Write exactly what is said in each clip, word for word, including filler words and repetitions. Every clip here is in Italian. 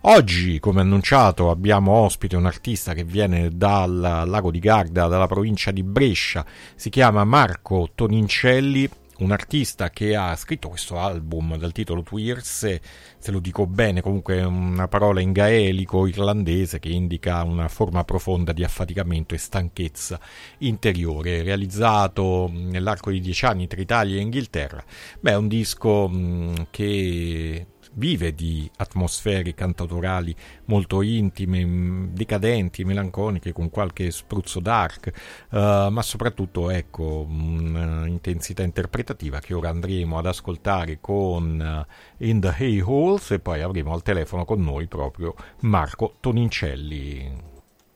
Oggi, come annunciato, abbiamo ospite un artista che viene dal Lago di Garda, dalla provincia di Brescia. Si chiama Marco Tonincelli, un artista che ha scritto questo album dal titolo Twirs, se lo dico bene, comunque è una parola in gaelico irlandese che indica una forma profonda di affaticamento e stanchezza interiore, realizzato nell'arco di dieci anni tra Italia e Inghilterra. Beh, è un disco mh, che vive di atmosfere cantautorali molto intime, decadenti, melanconiche, con qualche spruzzo dark, uh, ma soprattutto ecco un'intensità interpretativa che ora andremo ad ascoltare con uh, In the Hay Halls, e poi avremo al telefono con noi proprio Marco Tonincelli.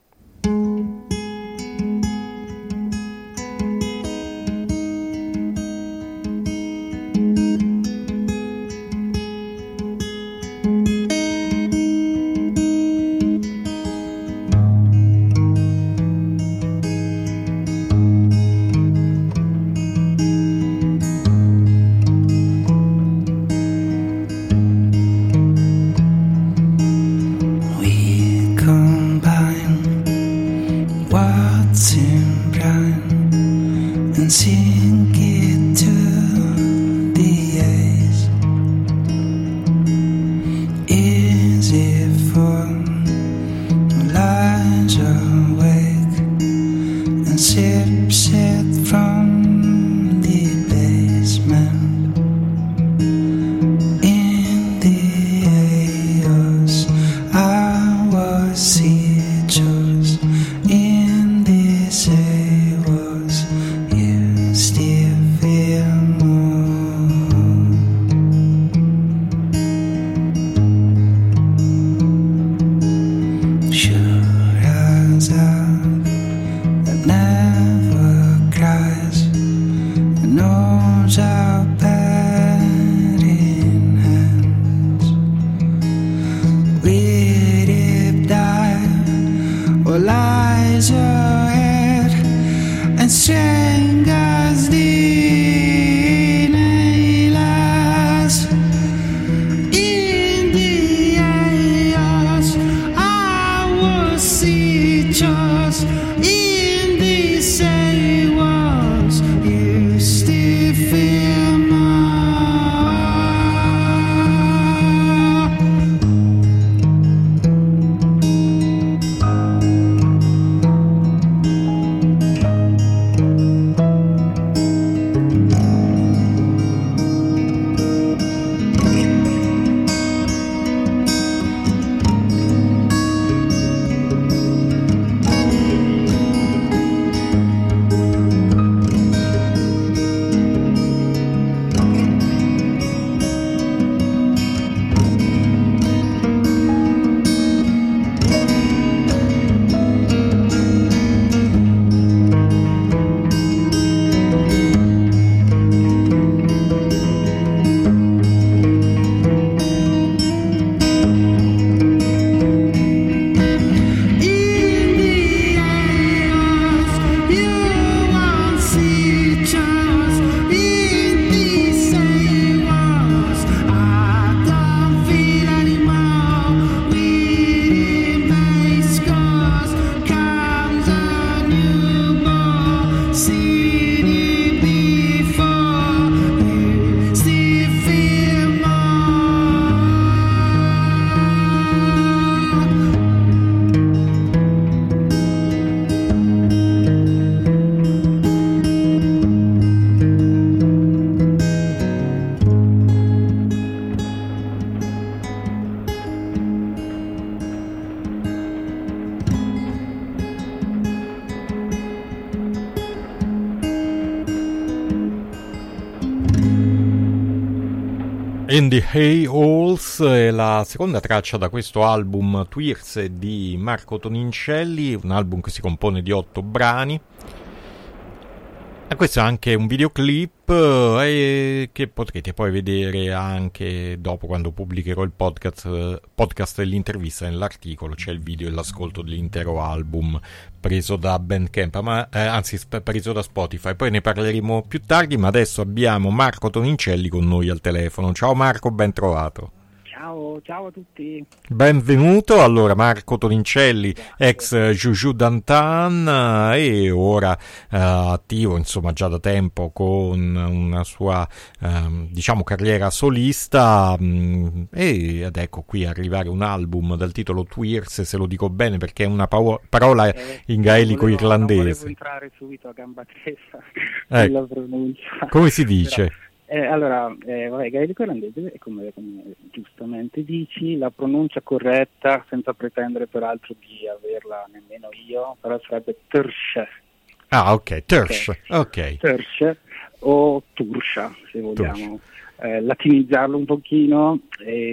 In the Hay Halls è la seconda traccia da questo album Twirs di Marco Tonincelli, un album che si compone di otto brani. E questo è anche un videoclip eh, che potrete poi vedere anche dopo, quando pubblicherò il podcast, podcast dell'intervista. Nell'articolo c'è il video e l'ascolto dell'intero album preso da Bandcamp, ma, eh, anzi sp- preso da Spotify. Poi ne parleremo più tardi, ma adesso abbiamo Marco Tonincelli con noi al telefono. Ciao Marco, ben trovato. Ciao, ciao a tutti. Benvenuto, allora Marco Tonincelli, ex Juju Dantan e ora eh, attivo insomma già da tempo con una sua eh, diciamo carriera solista mh, e ed ecco qui arrivare un album dal titolo Twirs, se lo dico bene perché è una pao- parola Eh, in gaelico non volevo, non volevo irlandese. entrare subito a gamba tesa Eh, sulla pronuncia. come si Però, dice? eh, allora, eh, vabbè, gaelico irlandese è come, come giustamente dici, la pronuncia corretta, senza pretendere peraltro di averla nemmeno io, però sarebbe Turshe. Ah, ok, Tersh, Ok. ok. Turshe o Tursha, se Tursha. vogliamo eh, latinizzarlo un pochino.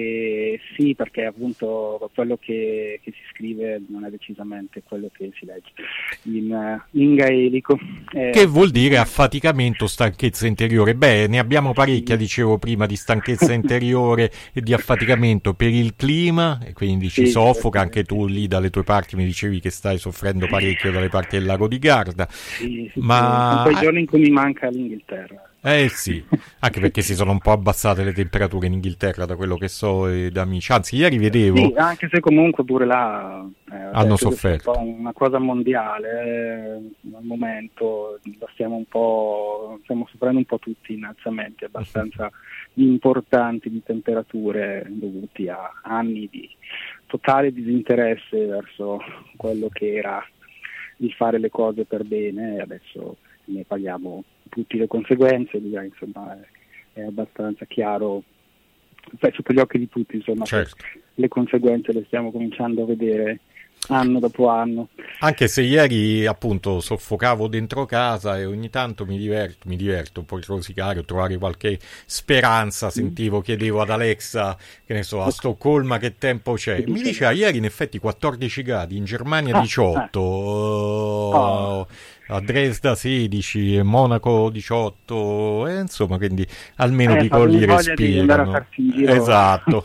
Eh, sì, perché appunto quello che, che si scrive non è decisamente quello che si legge in, eh, in gaelico. Eh, Che vuol dire affaticamento, stanchezza interiore? Beh, ne abbiamo parecchia, dicevo prima, di stanchezza interiore e di affaticamento per il clima, e quindi ci Sì, soffoca. Anche tu sì. lì dalle tue parti mi dicevi che stai soffrendo parecchio dalle parti del lago di Garda. Sì, sì, Ma sono quei giorni in cui mi manca l'Inghilterra. eh sì, anche perché si sono un po' abbassate le temperature in Inghilterra da quello che so e da amici. Anzi, ieri vedevo Sì, anche se comunque pure là eh, hanno adesso è un sofferto. po' una cosa mondiale, eh, al momento la stiamo un po', stiamo soffrendo un po' tutti innalzamenti abbastanza importanti di temperature dovuti a anni di totale disinteresse verso quello che era il fare le cose per bene, e adesso ne paghiamo tutte le conseguenze, direi, insomma è, è abbastanza chiaro, beh, sotto gli occhi di tutti, insomma, Certo. che le conseguenze le stiamo cominciando a vedere anno dopo anno. Anche se ieri appunto soffocavo dentro casa e ogni tanto mi diverto, mi diverto un po' a rosicare o trovare qualche speranza. Sentivo, chiedevo ad Alexa, che ne so, a Stoccolma che tempo c'è. Mi diceva ieri in effetti quattordici gradi, in Germania Ah, diciotto, Oh. a Dresda sedici, Monaco diciotto, e insomma, quindi almeno Eh, di fatemi colli voglia di andare a respirano. farsi in giro. Esatto.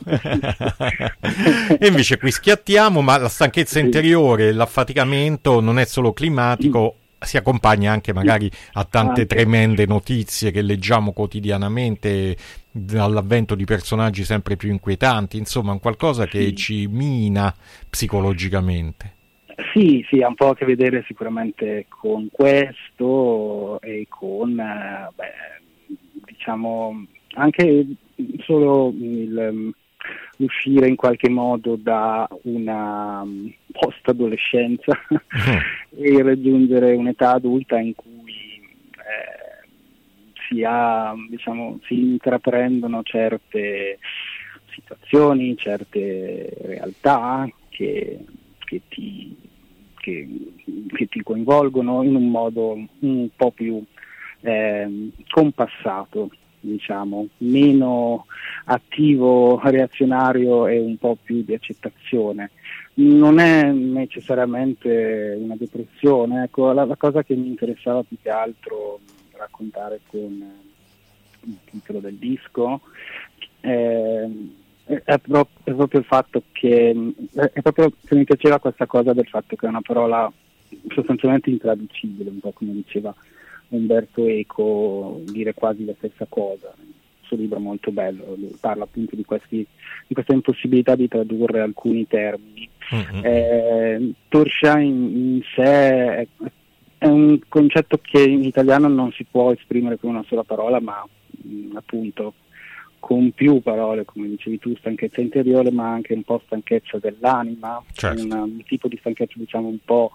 E invece qui schiattiamo, ma la stanchezza Sì. interiore, l'affaticamento non è solo climatico, si accompagna anche magari a tante Anche. tremende notizie che leggiamo quotidianamente, dall'avvento di personaggi sempre più inquietanti, insomma, un qualcosa che Sì. ci mina psicologicamente. Sì, sì, ha un po' a che vedere sicuramente con questo e con, eh, beh, diciamo, anche solo il, l'uscire in qualche modo da una um, post-adolescenza e raggiungere un'età adulta in cui eh, si ha, diciamo, si intraprendono certe situazioni, certe realtà che Che ti, che, che ti coinvolgono in un modo un po' più eh, compassato, diciamo, meno attivo, reazionario e un po' più di accettazione. Non è necessariamente una depressione, ecco, la, la cosa che mi interessava più che altro raccontare con il titolo del disco eh, È proprio, è proprio il fatto che è proprio che mi piaceva questa cosa del fatto che è una parola sostanzialmente intraducibile, un po' come diceva Umberto Eco, dire quasi la stessa cosa. Il suo libro è molto bello, lui parla appunto di, questi, di questa impossibilità di tradurre alcuni termini. Mm-hmm. Eh, Tursha in, in sé è, è un concetto che in italiano non si può esprimere con una sola parola, ma mh, appunto con più parole, come dicevi tu, stanchezza interiore, ma anche un po' stanchezza dell'anima, Certo. un, un tipo di stanchezza diciamo un po'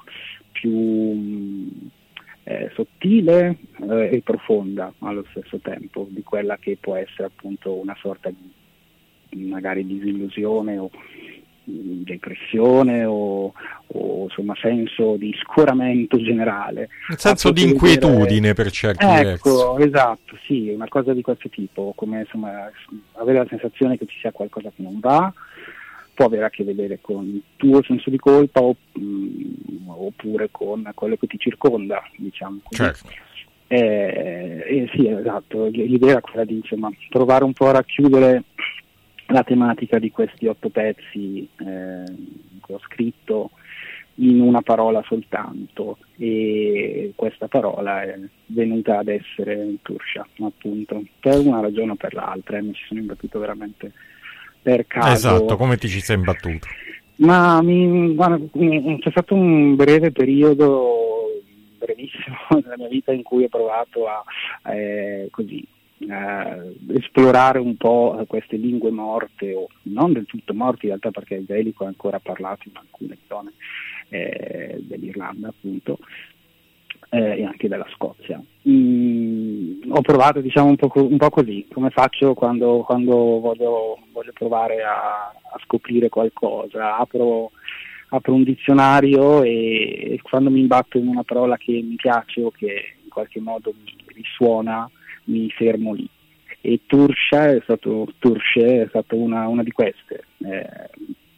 più eh, sottile eh, e profonda allo stesso tempo, di quella che può essere appunto una sorta di magari disillusione o depressione o, o insomma senso di scoramento generale, un senso di inquietudine dire... per certi ecco, versi. Esatto, sì, una cosa di questo tipo, come insomma avere la sensazione che ci sia qualcosa che non va, può avere a che vedere con il tuo senso di colpa o, mh, oppure con quello che ti circonda, diciamo così. Certo. Eh, eh, sì, esatto, l'idea era quella di insomma provare un po' a racchiudere la tematica di questi otto pezzi eh, che ho scritto in una parola soltanto, e questa parola è venuta ad essere Tursha, appunto, per una ragione o per l'altra, e mi ci sono imbattuto veramente per caso. Esatto, come ti ci sei imbattuto? Ma mi, guarda, mi- c'è stato un breve periodo, brevissimo, nella mia vita in cui ho provato a eh, così eh, esplorare un po' queste lingue morte, o non del tutto morte in realtà, perché il gaelico è ancora parlato in alcune zone eh, dell'Irlanda, appunto, eh, e anche della Scozia. Mm, ho provato, diciamo, un po', co- un po' così, come faccio quando, quando voglio, voglio provare a, a scoprire qualcosa. Apro, apro un dizionario e, e quando mi imbatto in una parola che mi piace o che in qualche modo mi risuona, mi fermo lì. E Tursha è stato, Turshe è stata una, una di queste. Eh,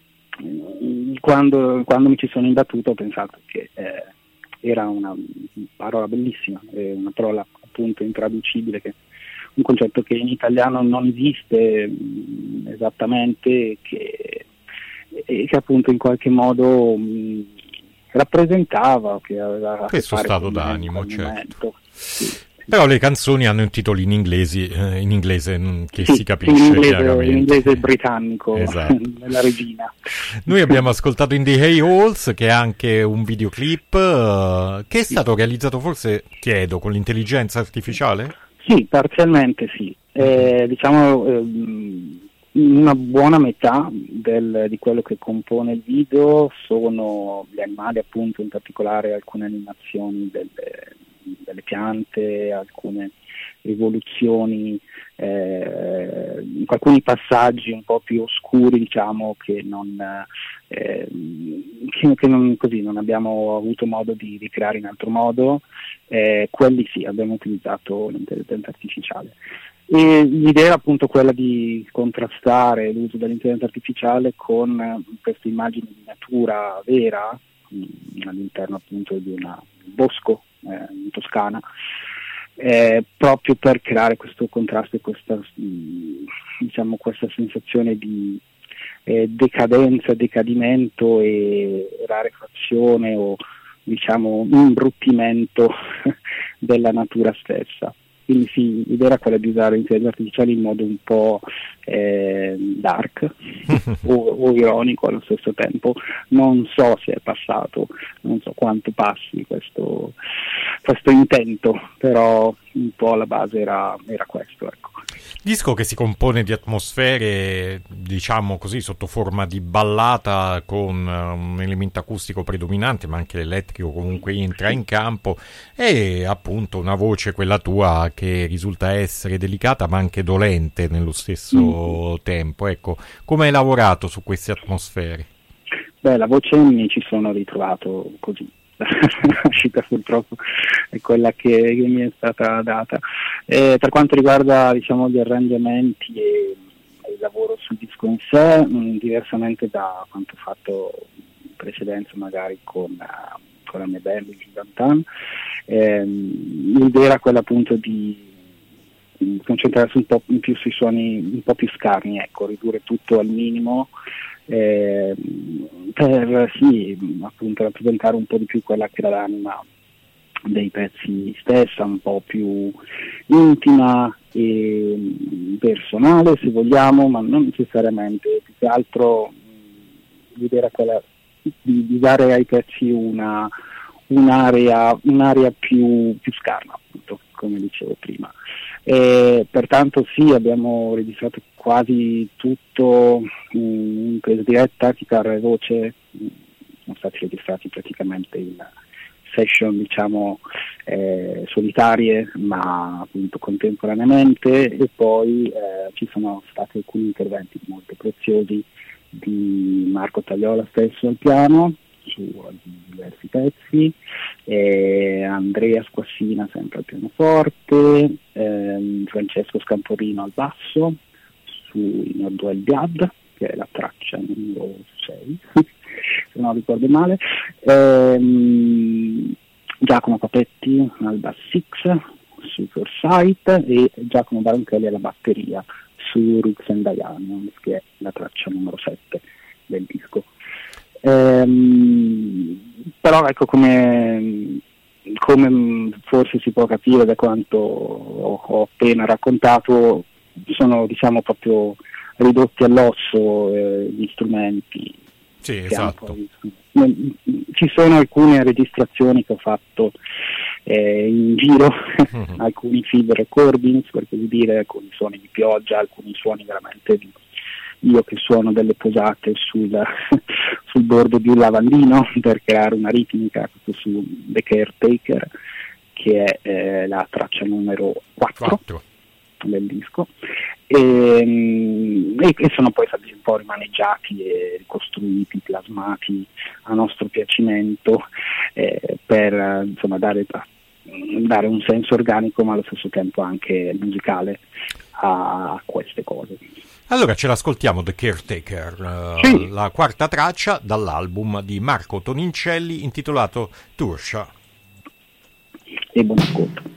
quando, quando mi ci sono imbattuto ho pensato che eh, era una parola bellissima, è una parola appunto intraducibile, che un concetto che in italiano non esiste mh, esattamente, che, e che appunto in qualche modo mh, rappresentava, che aveva Questo a che fare stato con me in d'animo, quel certo. momento. Sì. Però le canzoni hanno i titoli in inglese, eh, in inglese mh, che Sì, si capisce in inglese, chiaramente. in inglese britannico, Esatto. della regina. Noi abbiamo ascoltato In the Hay Halls, che è anche un videoclip eh, che è stato realizzato, forse, chiedo, con l'intelligenza artificiale? Sì, parzialmente sì. Eh, diciamo ehm, una buona metà del- di quello che compone il video sono gli animali, appunto, in particolare alcune animazioni delle, delle piante, alcune evoluzioni, eh, alcuni passaggi un po' più oscuri, diciamo, che non, eh, che, che non, così, non abbiamo avuto modo di ricreare in altro modo. Eh, quelli sì, abbiamo utilizzato l'intelligenza artificiale. E l'idea era appunto quella di contrastare l'uso dell'intelligenza artificiale con eh, queste immagini di natura vera, mh, all'interno appunto di una- un bosco eh, in Toscana, eh, proprio per creare questo contrasto e questa, mh, diciamo, questa sensazione di eh, decadenza, decadimento e rarefazione, o diciamo imbruttimento della natura stessa. Quindi sì, l'idea era quella di usare l'intelligenza artificiale in modo un po' eh, dark o, o ironico allo stesso tempo. Non so se è passato, non so quanto passi questo, questo intento, però un po' la base era, era questo, ecco. Disco che si compone di atmosfere, diciamo così, sotto forma di ballata, con eh, un elemento acustico predominante, ma anche l'elettrico comunque entra in campo, e appunto una voce, quella tua, che risulta essere delicata ma anche dolente nello stesso Mm. tempo. Ecco, come hai lavorato su queste atmosfere? Beh, la voce mi ci sono ritrovato così. La uscita purtroppo è quella che, che mi è stata data. Eh, per quanto riguarda, diciamo, gli arrangiamenti e, e il lavoro sul disco in sé, mh, diversamente da quanto fatto in precedenza magari con, uh, con la mia band, il Dantan, ehm, l'idea era quella appunto di mh, concentrarsi un po' in più sui suoni un po' più scarni, ecco, ridurre tutto al minimo, eh, per sì, appunto rappresentare un po' di più quella che era l'anima dei pezzi stessa, un po' più intima e mh, personale, se vogliamo, ma non necessariamente. Più che altro mh, l'idea era quella di, di dare ai pezzi una un'area, un'area più, più scarna, appunto, come dicevo prima. E pertanto sì, abbiamo registrato quasi tutto in presa diretta, chitarra e voce, mh, sono stati registrati praticamente in session, diciamo, eh, solitarie, ma appunto contemporaneamente, e poi eh, ci sono stati alcuni interventi molto preziosi di Marco Tagliola stesso al piano su diversi pezzi, eh, Andrea Squassina sempre al pianoforte, ehm, Francesco Scamporino al basso su Nordwell Biad, che è la traccia numero sei se non ricordo male, ehm, Giacomo Papetti al bass six su Foresight e Giacomo Baronchelli alla batteria su Roots and Diamonds, che è la traccia numero sette del disco. Ehm, però ecco, come, come forse si può capire da quanto ho, ho appena raccontato, sono, diciamo, proprio ridotti all'osso eh, gli strumenti. Sì, esatto. Poi, ci sono alcune registrazioni che ho fatto eh, in giro, mm-hmm. alcuni field recordings, per così dire, alcuni suoni di pioggia, alcuni suoni veramente di io che suono delle posate sul, sul bordo di un lavandino per creare una ritmica su The Caretaker, che è eh, la traccia numero quattro del disco, e, e sono poi stati un po' rimaneggiati e ricostruiti, plasmati a nostro piacimento eh, per insomma dare, dare un senso organico ma allo stesso tempo anche musicale a queste cose. Allora ce l'ascoltiamo, The Caretaker, sì. la quarta traccia dall'album di Marco Tonincelli intitolato Tursha. E buon ascolto.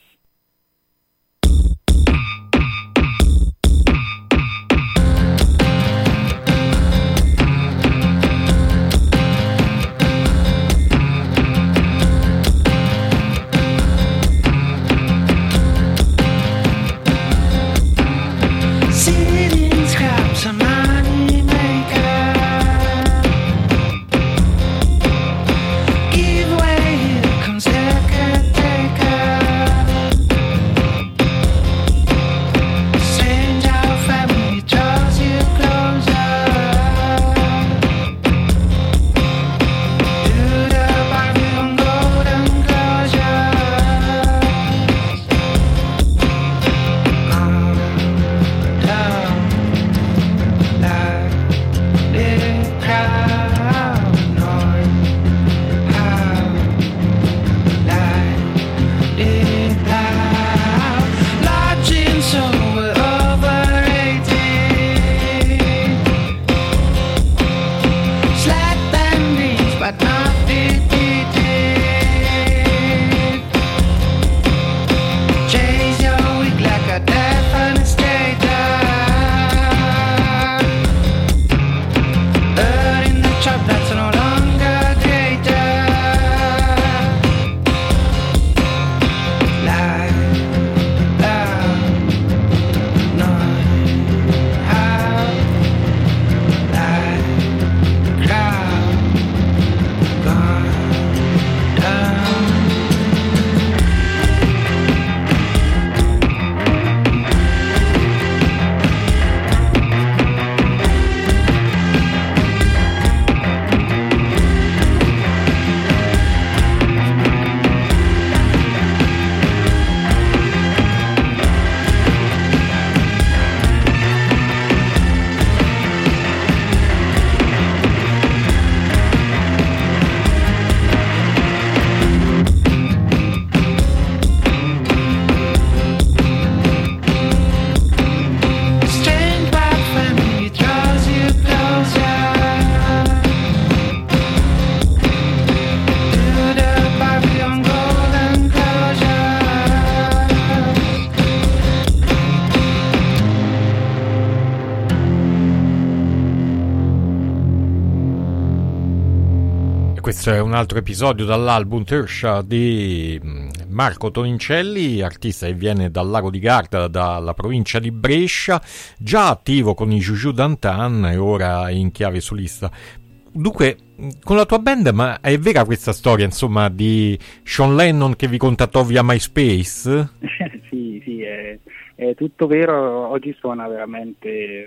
Questo è un altro episodio dall'album Tursha di Marco Tonincelli, artista che viene dal Lago di Garda, dalla provincia di Brescia, già attivo con i Juju Dantan e ora in chiave solista. Dunque, con la tua band, ma è vera questa storia, insomma, di Sean Lennon che vi contattò via MySpace? sì, sì, è, è tutto vero, oggi suona veramente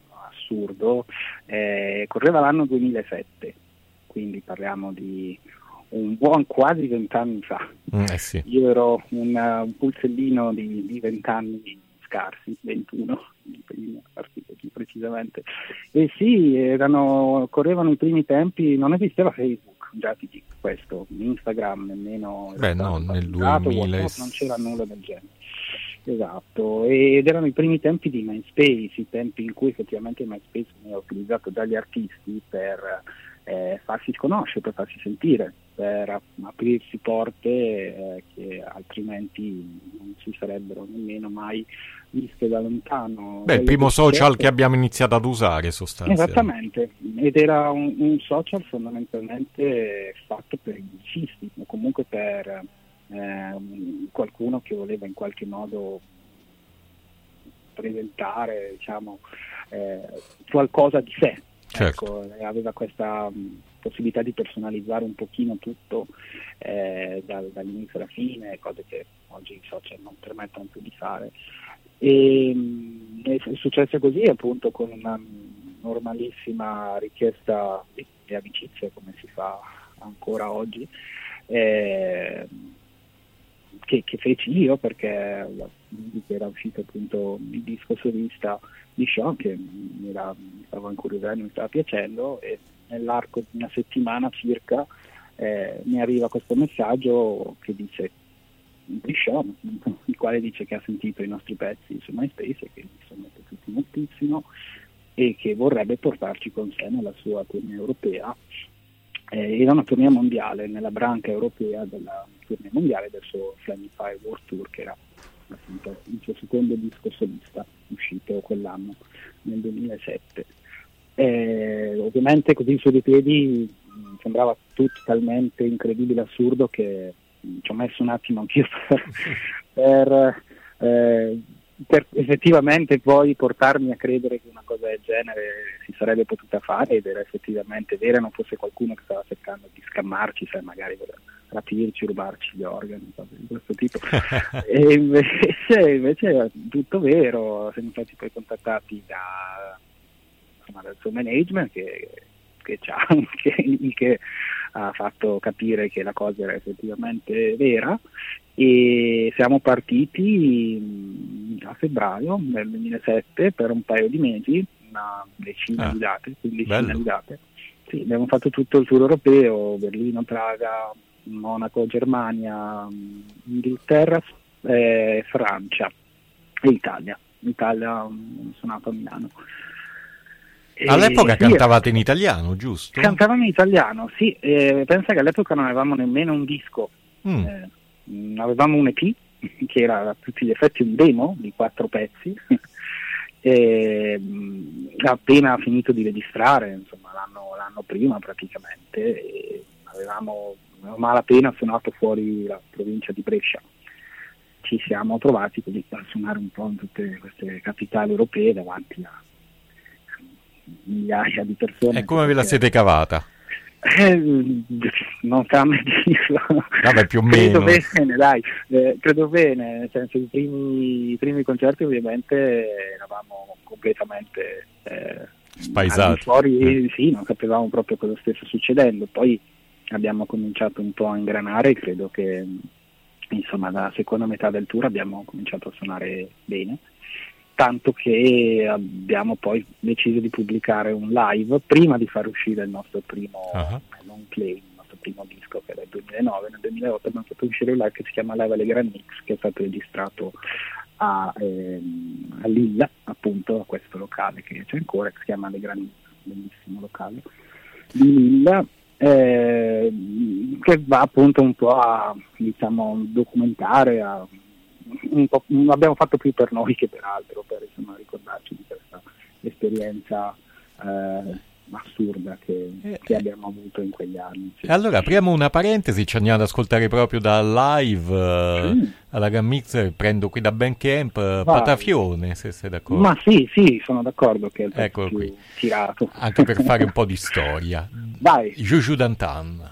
assurdo. Eh, correva l'anno duemilasette. Quindi parliamo di un buon quasi vent'anni fa. Mm, eh sì. Io ero un, un pulsellino di vent'anni scarsi, ventuno, partito più precisamente. E sì, erano, correvano i primi tempi, non esisteva Facebook, già ti dico questo, Instagram nemmeno. Beh no, nel duemila non c'era nulla del genere. Esatto, ed erano i primi tempi di MySpace, i tempi in cui effettivamente MySpace veniva utilizzato dagli artisti per eh, farsi conoscere, per farsi sentire, per aprirsi porte eh, che altrimenti non si sarebbero nemmeno mai viste da lontano. Beh, il primo social che abbiamo iniziato ad usare sostanzialmente. Esattamente, ed era un, un social fondamentalmente fatto per i musicisti o comunque per eh, qualcuno che voleva in qualche modo presentare, diciamo, eh, qualcosa di sé. Certo. Ecco, aveva questa mh, possibilità di personalizzare un pochino tutto eh, dal, dall'inizio alla fine, cose che oggi i social non permettono più di fare. E, mh, è successo così, appunto, con una normalissima richiesta di, di amicizia, come si fa ancora oggi, eh, che, che feci io, perché era uscito appunto il disco solista di Sean, che mi, era, mi stava incuriosendo, mi stava piacendo, e nell'arco di una settimana circa eh, mi arriva questo messaggio che dice di Sean, il quale dice che ha sentito i nostri pezzi su MySpace e che mi sono piaciuti moltissimo e che vorrebbe portarci con sé nella sua tournée europea. Eh, era una tournée mondiale, nella branca europea della tournée mondiale del suo Flaming Fire World Tour, che era appunto il suo secondo disco solista uscito quell'anno, nel duemilasette. Eh, ovviamente così su due piedi mh, sembrava tutto talmente incredibile, assurdo, che mh, ci ho messo un attimo anch'io per, per, eh, per effettivamente poi portarmi a credere che una cosa del genere si sarebbe potuta fare, ed era effettivamente vera, non fosse qualcuno che stava cercando di scammarci, sai, magari voleva rapirci, rubarci gli organi, cose di questo tipo. E invece, invece è tutto vero. Siamo stati poi contattati da, insomma, dal suo management, che, che, c'ha, che, che ha fatto capire che la cosa era effettivamente vera, e siamo partiti a febbraio del duemilasette per un paio di mesi, una decina ah, di date, quindicina di date. Sì, abbiamo fatto tutto il tour europeo: Berlino, Praga, Monaco, Germania, Inghilterra, eh, Francia e Italia. Italia sono nato a Milano. All'epoca e, cantavate sì, in italiano, giusto? Cantavamo in italiano, sì. Eh, pensa che all'epoca non avevamo nemmeno un disco, mm. eh, avevamo un E P che era a tutti gli effetti un demo di quattro pezzi. E, appena finito di registrare, insomma, l'anno, l'anno prima praticamente, e avevamo a malapena suonato fuori la provincia di Brescia. Ci siamo trovati così a suonare un po' in tutte queste capitali europee davanti a migliaia di persone. E come ve la siete cavata? Eh, non sta a me dirlo. Vabbè, più o credo meno. Bene, dai, eh, credo bene, nel senso, i primi, i primi concerti ovviamente eravamo completamente eh, spaesati. Fuori, eh. sì, non sapevamo proprio cosa stesse succedendo. Poi abbiamo cominciato un po' a ingranare, e credo che insomma dalla seconda metà del tour abbiamo cominciato a suonare bene, tanto che abbiamo poi deciso di pubblicare un live prima di far uscire il nostro primo uh-huh. non play, il nostro primo disco, che era il duemilanove. Nel duemilaotto abbiamo fatto uscire un live che si chiama Live alle Grand Mix, che è stato registrato a, ehm, a Lilla, appunto, a questo locale che c'è ancora, che si chiama Le Grand Mix, bellissimo locale di Lilla, eh, che va appunto un po' a, diciamo, documentare, a un po', abbiamo fatto più per noi che per altro, per insomma ricordarci di questa esperienza eh, assurda che, eh, che abbiamo avuto in quegli anni. Sì. Allora apriamo una parentesi, ci andiamo ad ascoltare proprio dal live uh, sì. alla Grand Mix, prendo qui da Bandcamp uh, Patafione, se sei d'accordo. Ma sì, sì, sono d'accordo che è il Eccolo più qui. tirato. Anche per fare un po' di storia. Vai. Juju Dantan.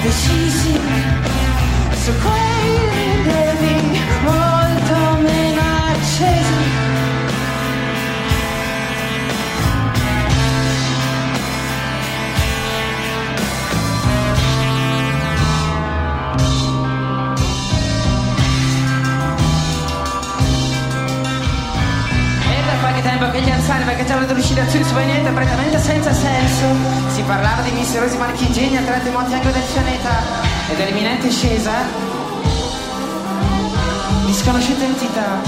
Decisi su quei devi molto meno pensare, vagheggiavano delucidazioni su niente prettamente senza senso. Si parlava di misteriosi marchingegni attraenti molti angoli del pianeta e dell'imminente scesa di sconosciute entità.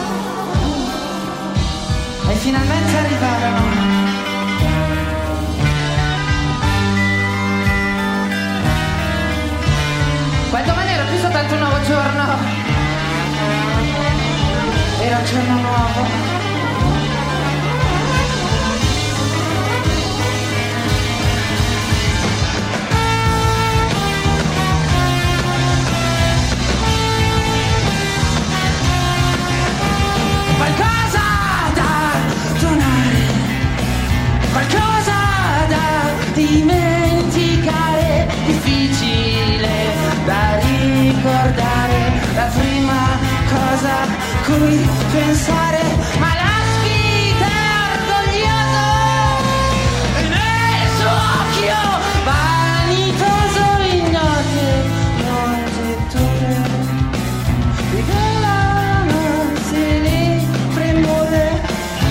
E finalmente arrivarono. Quel domani era più soltanto un nuovo giorno, era un giorno nuovo. Qualcosa da donare, qualcosa da dimenticare, difficile da ricordare, la prima cosa cui pensare, ma la sfida orgoglioso e nel suo occhio vanitoso ignote moltitudine rivelano se le premure.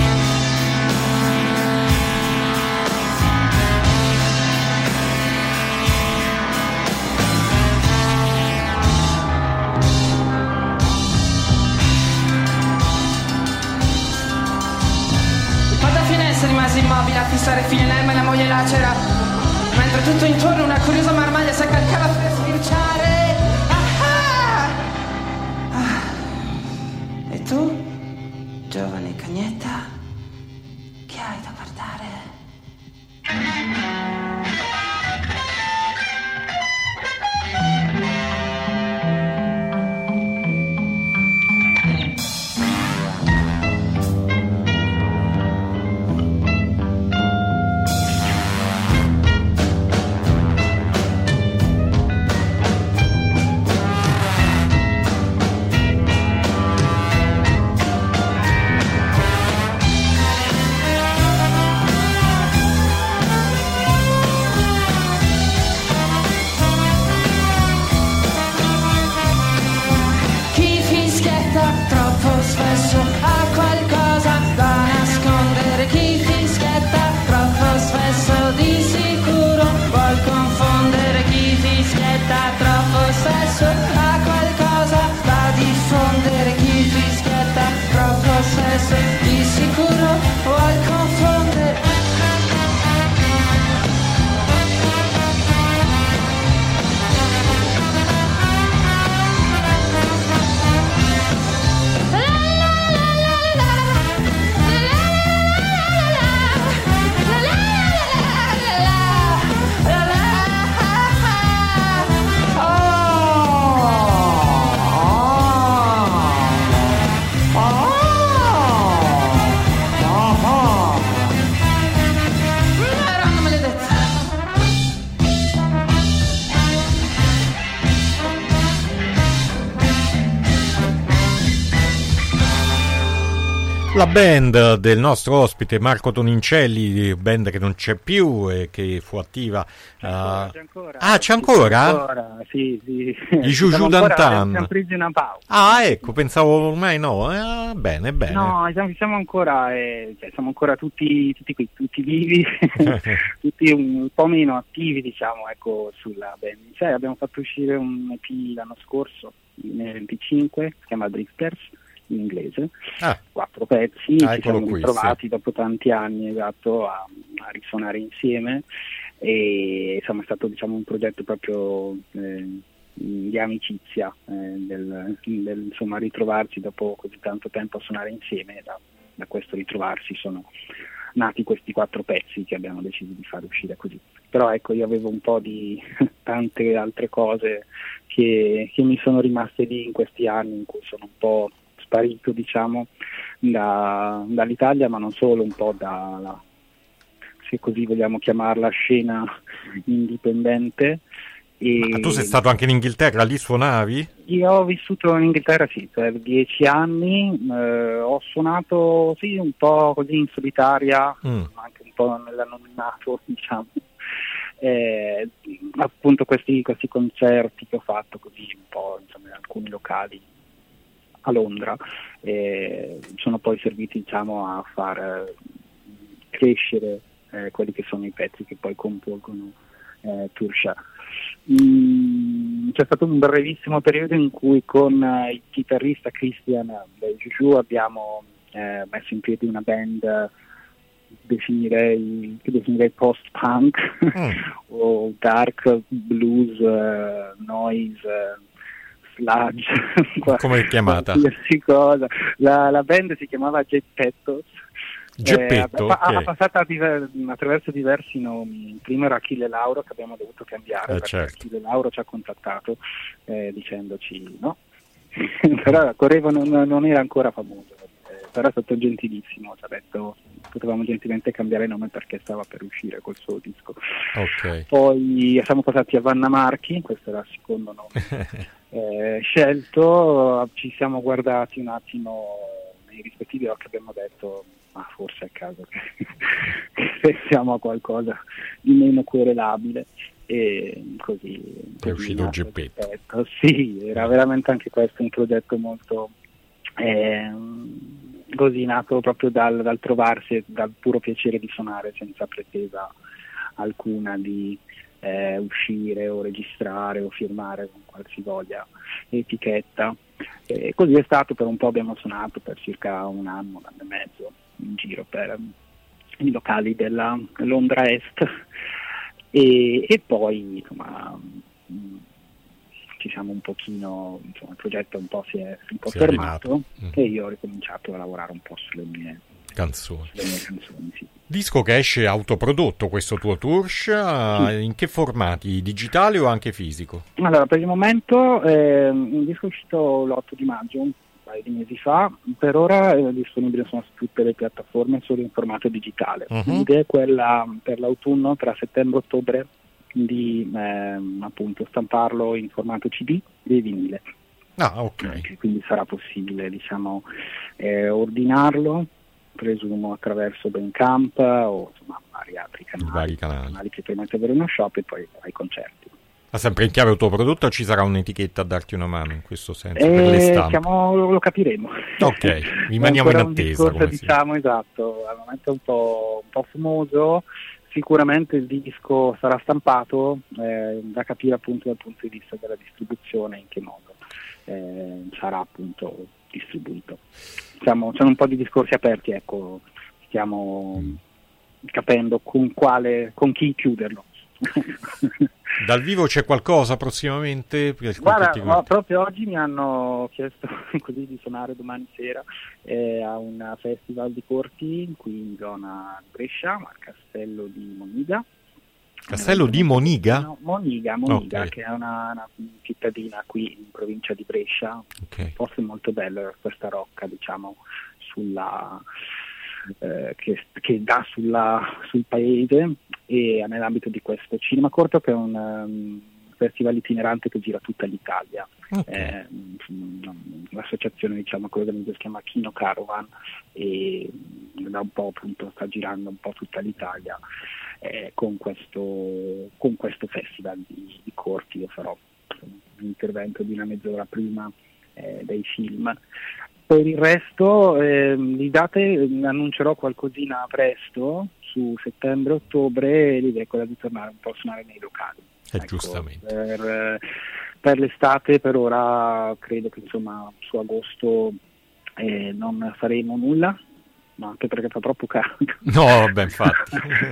Rimase immobile a fissare fine l'erma e la moglie lacera, mentre tutto intorno una curiosa marmaglia si accalcava per sbirciare. Ah, ah. Ah. E tu, giovane cagnetta, che hai da guardare? La band del nostro ospite Marco Tonincelli, band che non c'è più e che fu attiva. C'è ancora, uh... c'è ancora. Ah, c'è ancora? C'è ancora, sì, sì. I Juju Dantan. Siamo presi una pausa. Ah, ecco, pensavo ormai no. Eh, bene, bene. No, siamo, siamo ancora, eh, cioè, siamo ancora tutti, tutti qui, tutti vivi, tutti un po' meno attivi, diciamo, ecco, sulla band. Cioè, abbiamo fatto uscire un E P l'anno scorso, nel venticinque, si chiama Drifters, in inglese, ah. quattro pezzi, ah, ci siamo ritrovati sì. dopo tanti anni, esatto, a, a risuonare insieme, e insomma è stato, diciamo, un progetto proprio eh, di amicizia, eh, del, del insomma ritrovarci dopo così tanto tempo a suonare insieme, e da, da questo ritrovarsi sono nati questi quattro pezzi che abbiamo deciso di far uscire così. Però ecco, io avevo un po' di tante altre cose che, che mi sono rimaste lì in questi anni in cui sono un po' sparito, diciamo, da, dall'Italia, ma non solo, un po' dalla, se così vogliamo chiamarla, scena indipendente. E ma tu sei stato anche in Inghilterra, lì suonavi? Io ho vissuto in Inghilterra, sì, per dieci anni, eh, ho suonato sì un po' così in solitaria, mm. anche un po' nell'anonimato, diciamo. Eh, appunto questi, questi concerti che ho fatto così un po', insomma, in alcuni locali a Londra, e sono poi serviti, diciamo, a far eh, crescere eh, quelli che sono i pezzi che poi compongono eh, Tursha. Mm, c'è stato un brevissimo periodo in cui con eh, il chitarrista Christian del Juju abbiamo eh, messo in piedi una band, definirei, che definirei post-punk mm. o dark blues, uh, noise, uh, sludge, come è chiamata? Cosa. La, la band si chiamava Geppettos. Geppetto, eh, okay. ha, ha passato diver- attraverso diversi nomi. Prima era Achille Lauro, che abbiamo dovuto cambiare, eh, perché certo. Achille Lauro ci ha contattato eh, dicendoci no, però Correvo non, non era ancora famoso, eh, però è stato gentilissimo, ci ha detto potevamo gentilmente cambiare nome perché stava per uscire col suo disco. Okay. Poi siamo passati a Vanna Marchi, questo era il secondo nome eh, scelto, ci siamo guardati un attimo nei rispettivi occhi, abbiamo detto ma forse è il caso che, che pensiamo a qualcosa di meno querelabile, e così è uscito il Geppetto. Sì, era veramente anche questo un progetto molto eh, così nato proprio dal, dal trovarsi, dal puro piacere di suonare senza pretesa alcuna di eh, uscire o registrare o firmare con qualsivoglia etichetta, e così è stato. Per un po' abbiamo suonato per circa un anno, un anno e mezzo in giro per i locali della Londra Est, e, e poi insomma mh, ci siamo un pochino, insomma, il progetto un po' si è un po' si fermato mm. e io ho ricominciato a lavorare un po' sulle mie canzoni. sulle mie canzoni sì. Disco che esce autoprodotto, questo tuo Tursha, sì. In che formati? Digitale o anche fisico? Allora, per il momento eh, un disco è uscito l'otto di maggio, un paio di mesi fa, per ora è disponibile su tutte le piattaforme solo in formato digitale. Uh-huh. L'idea è quella per l'autunno, tra settembre e ottobre, di eh, appunto stamparlo in formato C D e vinile. Ah, ok. Quindi sarà possibile, diciamo, eh, ordinarlo, presumo attraverso Bandcamp o insomma vari altri canali, vari canali. canali che permette di avere uno shop e poi ai concerti. Ma sempre in chiave autoprodotto o ci sarà un'etichetta a darti una mano in questo senso eh, per le stampe? Siamo, lo capiremo. Ok, rimaniamo in attesa. Discorso, come diciamo, si... esatto, al momento è un po', un po' fumoso. Sicuramente il disco sarà stampato, eh, da capire appunto dal punto di vista della distribuzione in che modo eh, sarà appunto distribuito. Siamo, c'è un po' di discorsi aperti, ecco, stiamo mm. capendo con quale, con chi chiuderlo. Dal vivo c'è qualcosa prossimamente? Guarda, no, proprio oggi mi hanno chiesto così di suonare domani sera eh, a un festival di corti qui in zona Brescia, al Castello di Moniga. Castello di Moniga? No, Moniga, Moniga okay. Che è una, una cittadina qui in provincia di Brescia, okay. Un posto molto bello, questa rocca, diciamo, sulla eh, che, che dà sulla, sul paese, e nell'ambito di questo cinema corto, che è un um, festival itinerante che gira tutta l'Italia. Okay. Eh, l'associazione, diciamo, che organizza si chiama Kino Caravan, e da un po' appunto sta girando un po' tutta l'Italia eh, con questo con questo festival di, di corti. Io farò un intervento di una mezz'ora prima eh, dei film. Per il resto eh, di date annuncerò qualcosina presto su settembre-ottobre, l'idea è quella di tornare un po' a suonare nei locali. Eh, ecco, giustamente. Per, per l'estate per ora credo che insomma su agosto eh, non faremo nulla, ma anche perché fa troppo caldo. No, vabbè, infatti.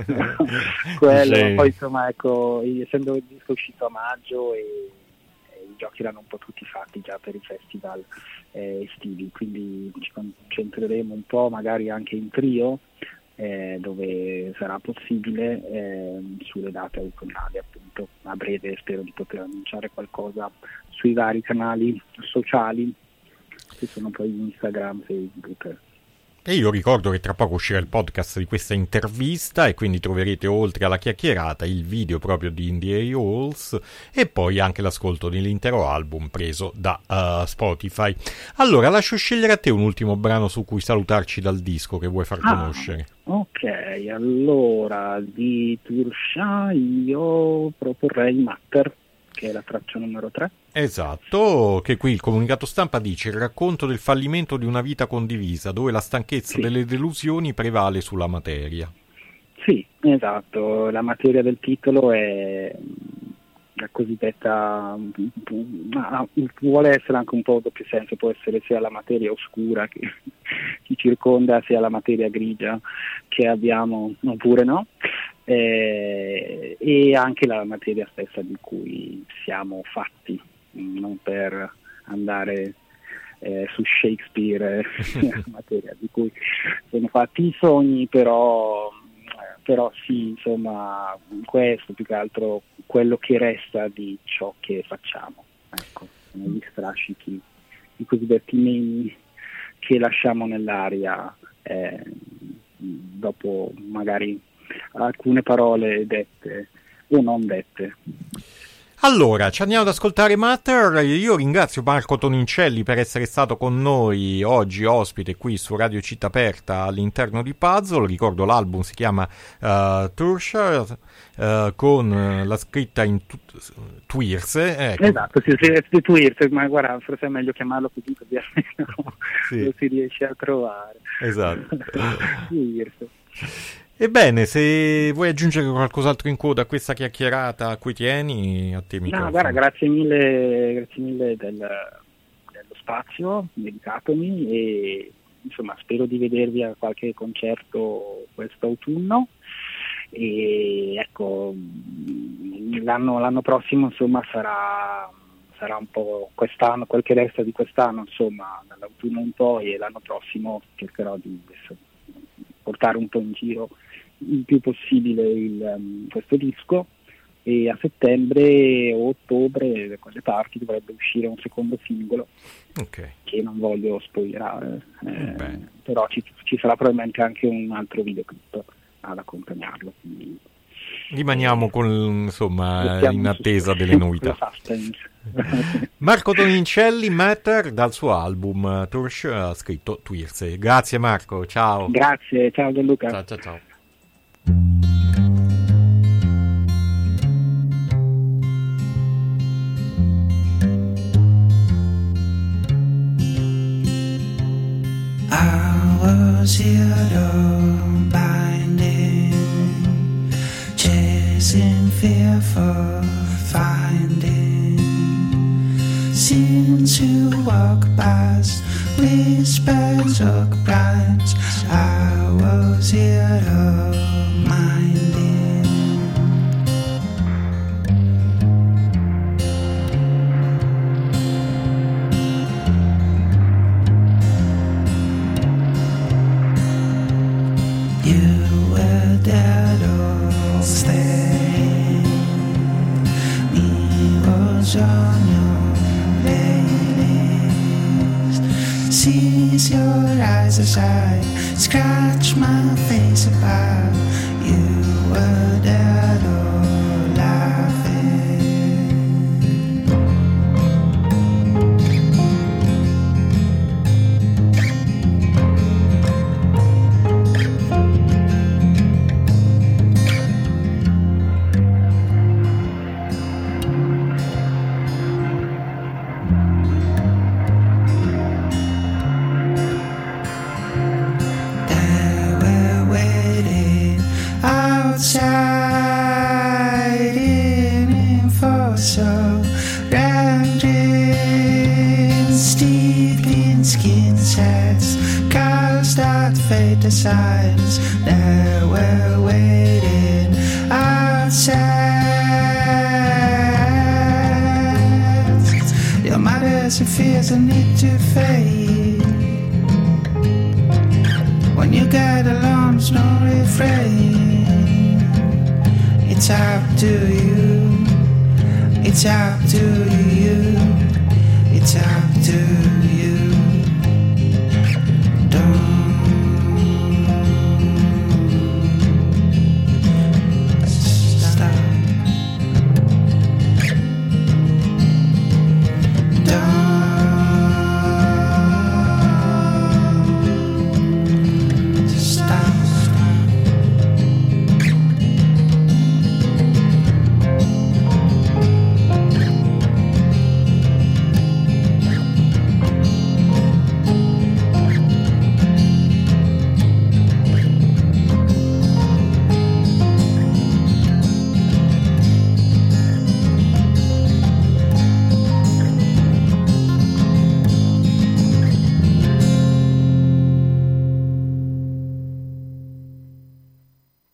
Quello, sì. Poi insomma, ecco, essendo il disco uscito a maggio e, e i giochi erano un po' tutti fatti già per i festival eh, estivi, quindi ci concentreremo un po' magari anche in trio, Eh, dove sarà possibile eh, sulle date autunnali, appunto. A breve spero di poter annunciare qualcosa sui vari canali sociali che sono poi Instagram, Facebook. E io ricordo che tra poco uscirà il podcast di questa intervista, e quindi troverete, oltre alla chiacchierata, il video proprio di In the A-Halls e poi anche l'ascolto dell'intero album preso da uh, Spotify. Allora, lascio scegliere a te un ultimo brano su cui salutarci dal disco che vuoi far ah, conoscere. Ok, allora di Tursha io proporrei Matter. che è la traccia numero tre. Esatto, che qui il comunicato stampa dice: il racconto del fallimento di una vita condivisa, dove la stanchezza sì. delle delusioni prevale sulla materia. Sì, esatto, la materia del titolo è la cosiddetta, vuole essere anche un po' doppio senso, può essere sia la materia oscura che ci circonda, sia la materia grigia che abbiamo, oppure no, eh, e anche la materia stessa di cui siamo fatti, non per andare eh, su Shakespeare, la materia di cui sono fatti i sogni, però però sì, insomma, questo più che altro quello che resta di ciò che facciamo, ecco, gli strascichi, i cosiddetti memi che lasciamo nell'aria eh, dopo magari alcune parole dette o non dette. Allora, ci andiamo ad ascoltare Matter. Io ringrazio Marco Tonincelli per essere stato con noi oggi ospite qui su Radio Città Aperta all'interno di Puzzle. Ricordo l'album si chiama uh, Tursha, uh, con uh, la scritta in tu- Twirse. Ecco. Esatto, sì, sì, è Twirse, ma guarda, forse è meglio chiamarlo così, così almeno sì. lo si riesce a trovare. Esatto. Twirse. Ebbene, se vuoi aggiungere qualcos'altro in coda a questa chiacchierata a cui tieni, a te microfono. No, guarda, grazie mille, grazie mille del, dello spazio dedicatomi e insomma spero di vedervi a qualche concerto quest'autunno e ecco, l'anno, l'anno prossimo insomma sarà, sarà un po' quest'anno, quel che resta di quest'anno, insomma, dall'autunno in poi, e l'anno prossimo cercherò di adesso, portare un po' in giro il più possibile il, um, questo disco, e a settembre o ottobre da quelle parti dovrebbe uscire un secondo singolo okay. che non voglio spoilerare, eh, però ci, ci sarà probabilmente anche un altro videoclip ad accompagnarlo, quindi rimaniamo con, insomma, in attesa su, delle novità. Marco Tonincelli, Matter, dal suo album Tursh, ha scritto Twirse. Grazie Marco, ciao. Grazie, ciao Gianluca. Ciao ciao ciao. I was here binding, chasing fear for finding, scenes who walk past, whispers or blinds. I was here minding. You were dead or staying, me was on your playlist. Sees your eyes as I scratch my face about. You were dead or laughing. The signs that we're waiting outside. Your matters and fears that need to fade. When you get alarms, no refrain. It's up to you. It's up to you. It's up to you.